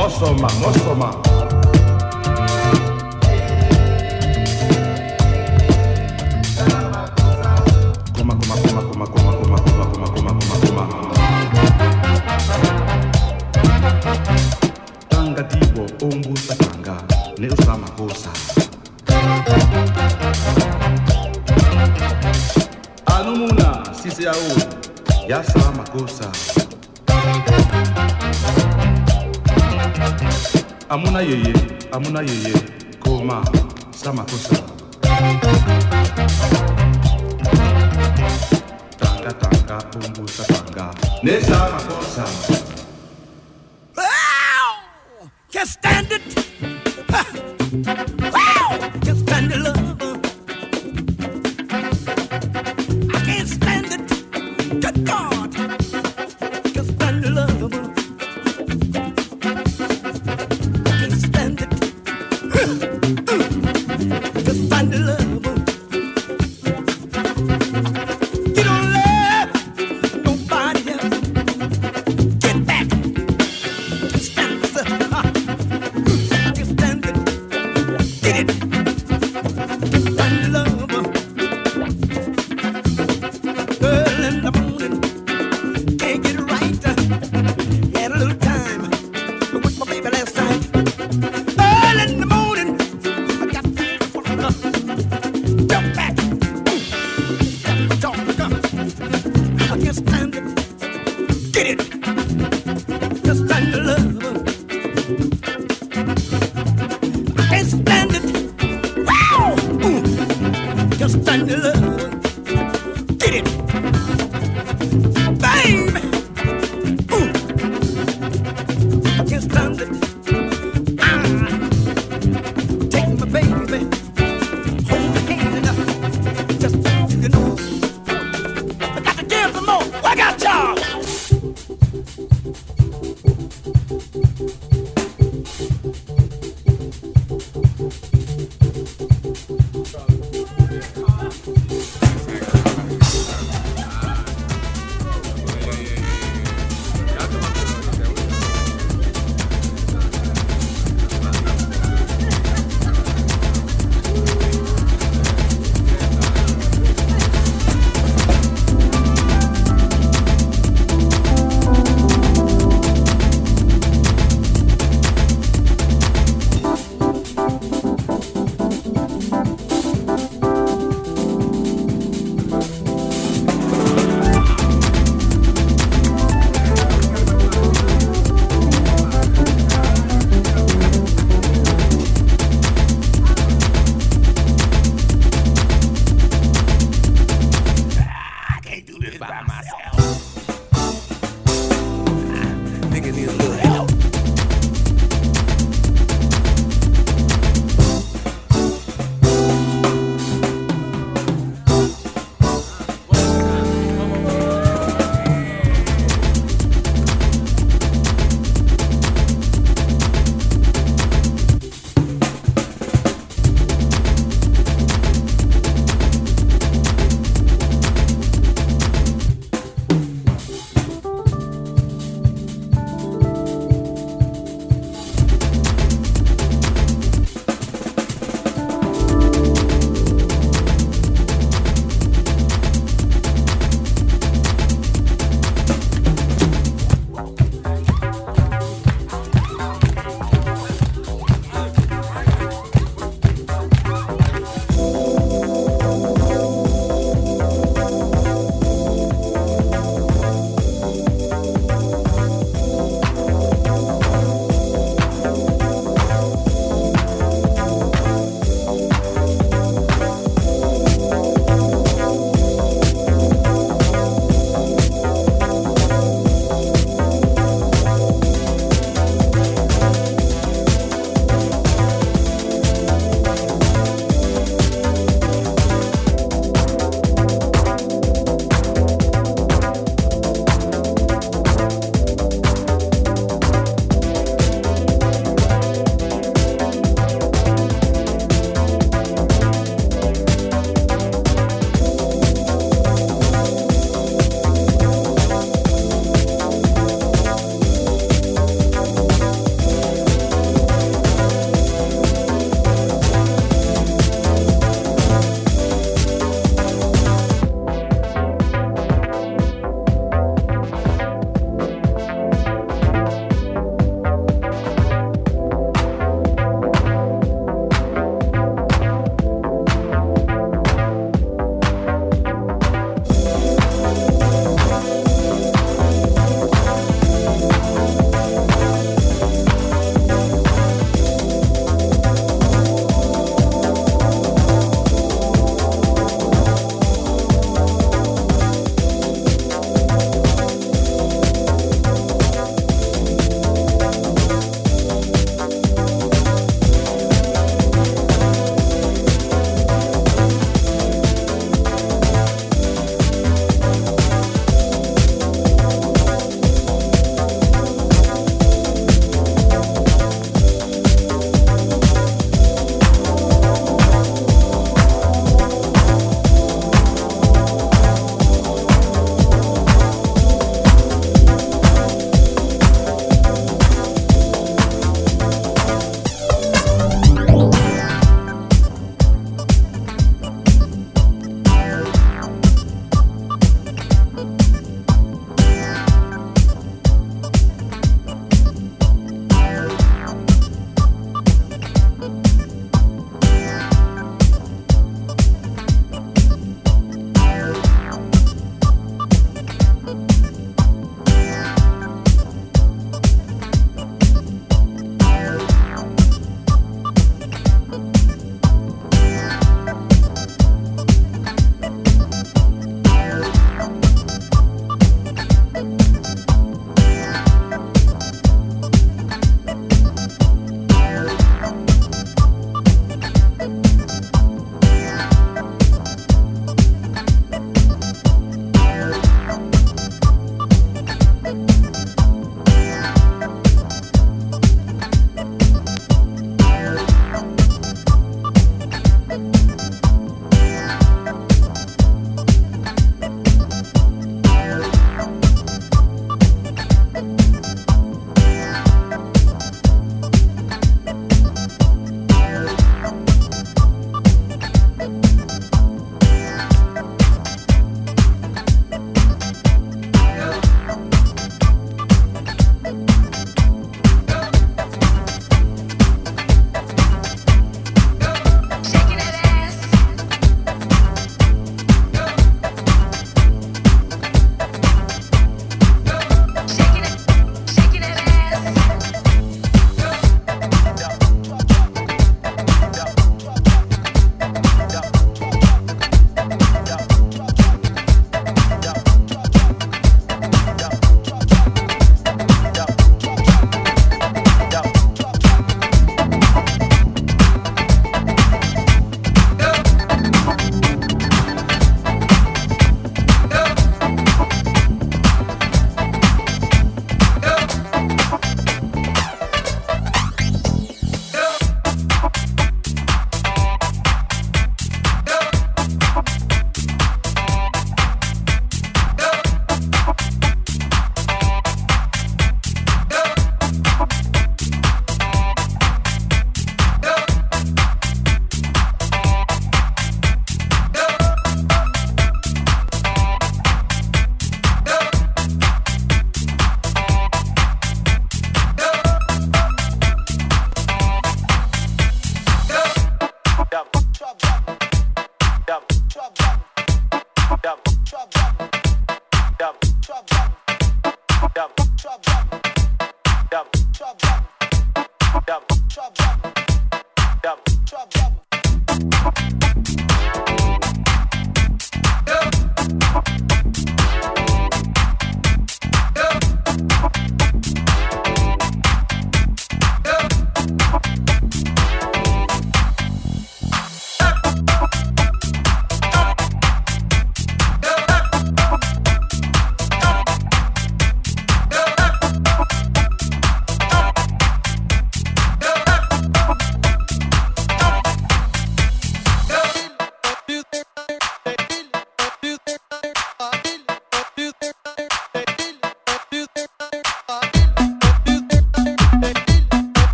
Mosoma, Mosoma. Coma, coma, coma, coma, coma, coma, coma, coma, coma, coma, coma. Tanga tibo, umbusa tanga, ne usama kosa. Anumuna, sisi ya sama kosa. Amuna yeye, koma, sama kosa. Tanga, tanga, umbusa tanga, ne sama kosa. Wow! Can't stand it! Ha! Wow! Can't stand the love. I can't stand it. Good God! Can't stand the love. Can't stand it. Can't stand the love. You don't love nobody else. Get back. Stand it. Can't stand it.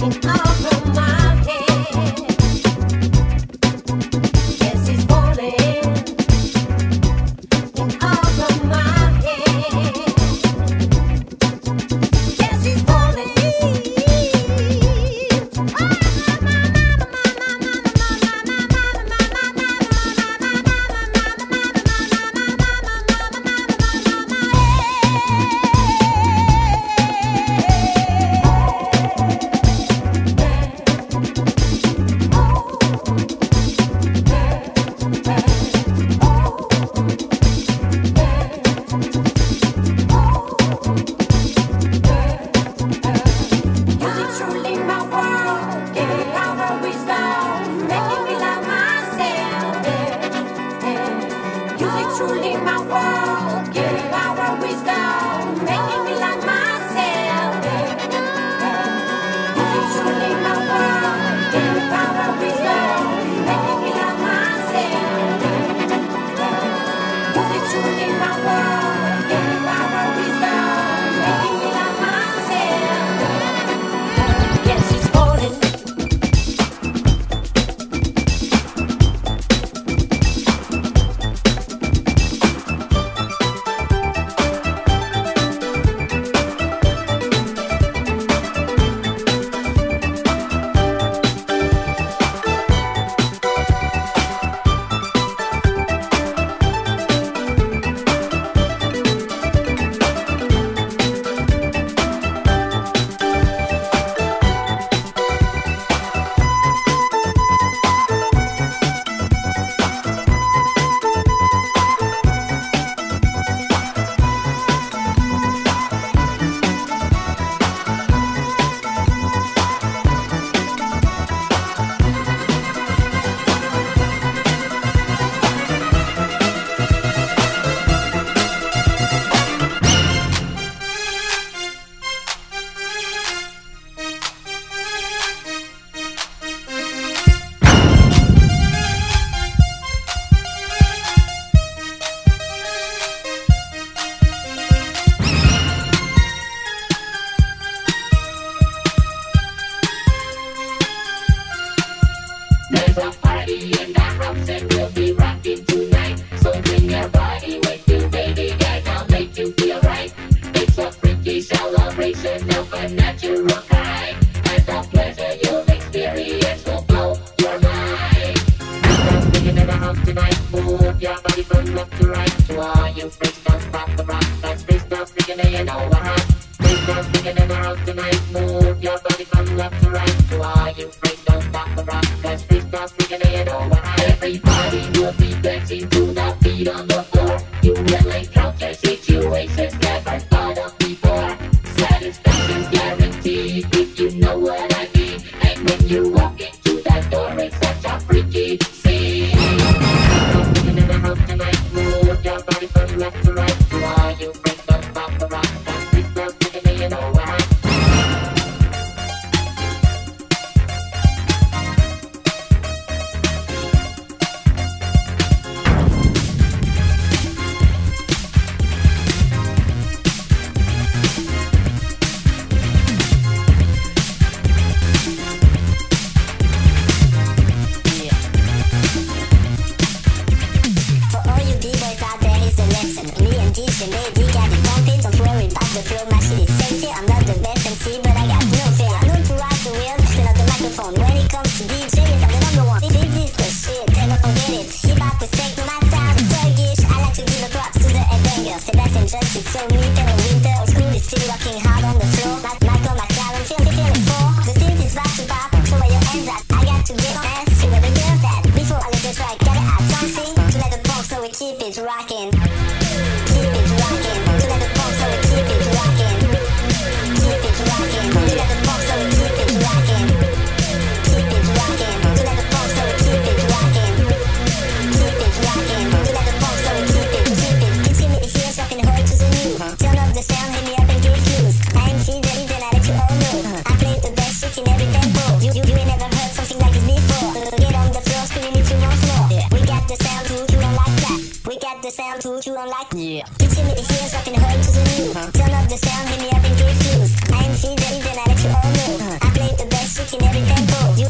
Turn up the sound, hit me up and get fused. I am feed the internet, let you all know. I play the best.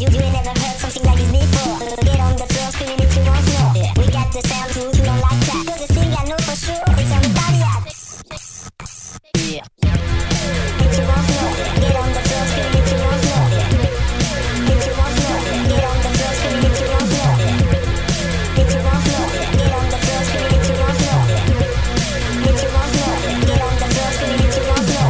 You ain't never heard something like this before. Get on the floor screaming if you want more. We got the sound too, you don't like that. But the thing I know for sure, it's on the body act. Yeah. If you want more, get on the floor screaming if you want more. If you want more, get on the floor screaming if you want more. If you want more, get on the floor screaming if you want more. If you want more, get on the floor screaming if you want more.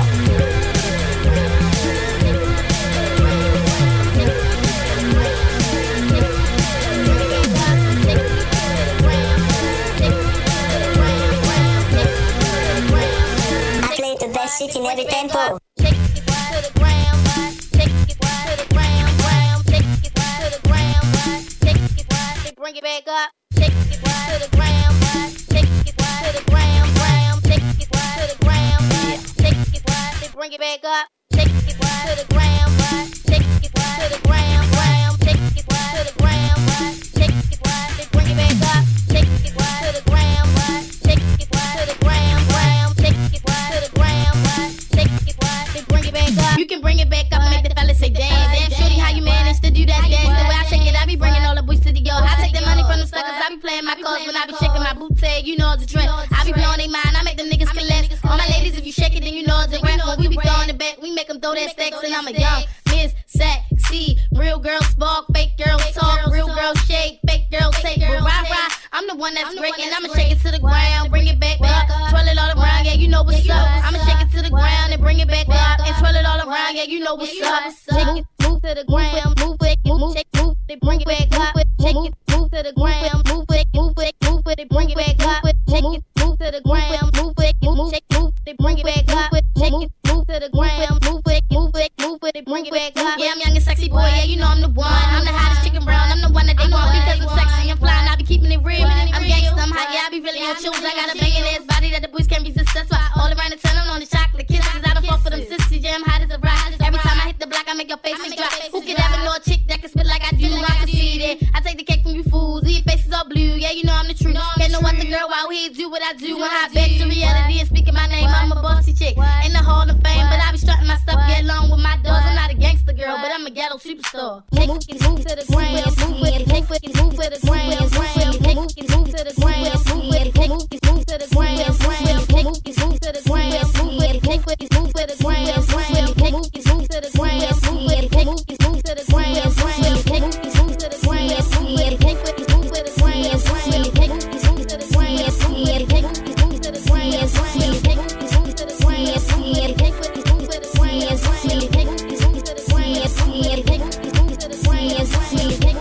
Shit in every tempo. Take it to the ground, take it to the ground, take it to the ground, take it, bring it back up. Take it to the ground, take it to the ground, take it to the ground, take it, bring it back up. Take it to the ground, take it to the ground, take it to the ground, take it, bring it back up. Take it to the ground, take it to the ground, take it to the ground. Bring it back up. You can bring it back up and make the fellas say damn. Damn, shorty, how you manage to do that dance? The way I shake it, I be bringing all the boys to the yard. I take the money from the suckers, I be playing my cards when I be shaking my booty. You know it's a trend. I be blowing they mind, I make them niggas collect. All my ladies, if you shake it, then you know it's a rap. When we be throwing it back, we make them throw that stacks. And I'm a young Miss Sexy, real girl spark, fake girl talk, real girl shake, fake girl take. But rah, I'm the one that's breaking. I'ma shake it to the ground, bring it back up, twirl it all around, yeah, you know what's up. I'ma shake it to the ground and bring it back up and twirl it all around, yeah, you know what's up. Shake it, move to the ground, move it, move it, bring it back up. Shake it, move to the ground, move it, bring it back up. Shake it, move to the ground, move it, bring it back up. Shake it, move to the ground, move it, bring it back up. Yeah, I'm young and sexy boy, yeah, you know I'm the one. I'm the hottest chicken brown, I'm the one that they want because I'm sexy and flying. I be keeping it real. I'm gangsta, I'm hot, yeah, I be really on shoes. I got a banging ass body that the boys can't resist. That's why all around the town I'm on the chocolate kisses. I don't fuck for them sissies, yeah, I'm hot as a rock. Every time I hit the block, I make your face drop. Who could ever know a chick that can spit like I do? I can see that. I take the cake from you fools, your faces all blue, yeah, you know I'm the truth. Can't know what the girl out here do what I do. When I back to reality and speaking my name, I'm a bossy chick. In the Hall of Fame, but I be strutting my stuff, get along with my dogs. I'm not a gangster girl, but I'm a ghetto superstar. Move to the ground, move it, move to the ground, move to the ground, move it, move to the ground, move to the ground, move it, move to the ground, move to the ground, move to the ground, move to the ground, move it, move to the ground, move to the ground, move it, move to the ground, move to the ground, move to the ground, move it, move to the ground, move it, move to the ground, move it, move to the ground, move to the ground, move it, move to the ground, move it, move to the ground, move it.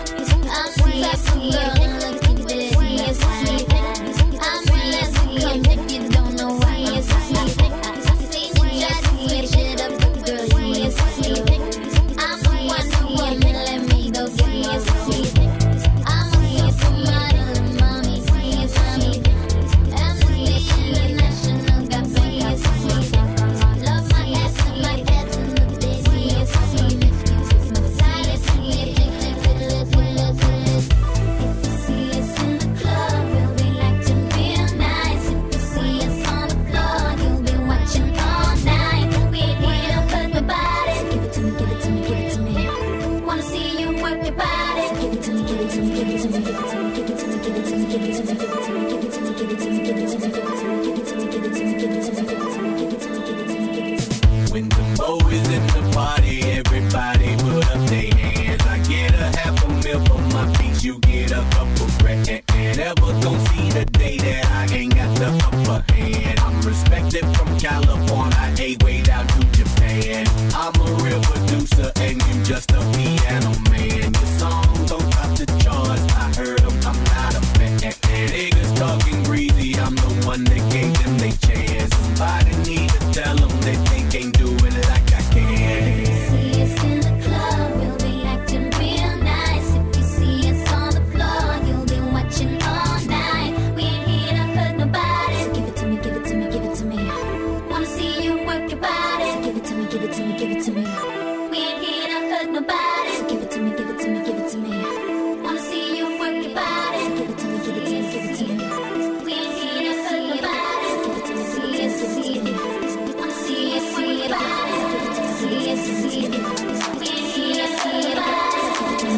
When the Mo is in the party, everybody put up their hands. I get a half a mil for my beats, you get a couple grand. Never gon' see the day that I ain't got the upper hand. I'm respected from California, hey, way down to Japan. I'm a real producer and you just a piano man. Your songs don't top the charts, I heard them, I'm not a fan. Niggas talking greasy, I'm the one that gave them they chance. Somebody need to tell them that they can't do it like I can. See us in the club, we'll be acting real nice. If you see us on the floor, you'll be watching all night. We ain't here to hurt nobody. So give it to me, give it to me, give it to me. Wanna see you work your body. So give it to me, give it to me, give it to me. We ain't here to hurt nobody. So give it to me, give it to me, give it to me. Wanna see you work your body. So give it to me, give it to me, give it to me. We ain't here to hurt nobody. So give it to me, give it to me, give it to me. Wanna see you work your body. So give it to me, give it to me, give it to me. We ain't here to hurt nobody.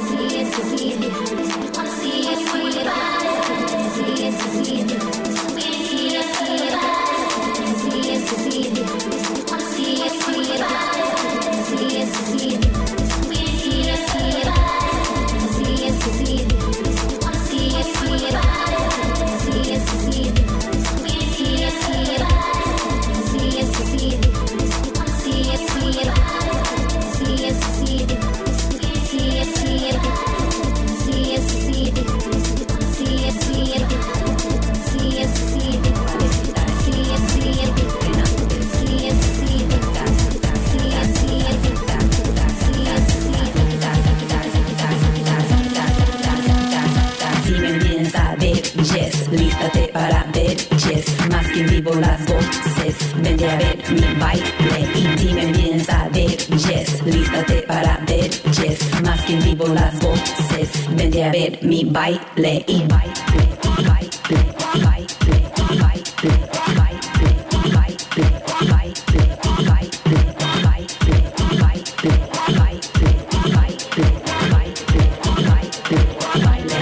Lístate para ver, yes, más que en vivo las voces. Vente a ver mi baile y dime bien saber, yes. Lístate para ver, yes, más que en vivo las voces. Vente a ver mi baile y baile y baile y baile y baile y baile y baile y baile y baile y baile y baile y baile y baile y baile y baile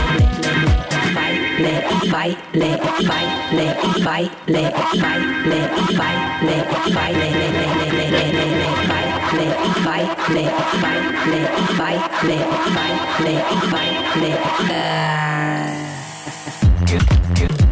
baile, baile, baile, baile, baile, baile, baile, baile, baile, baile.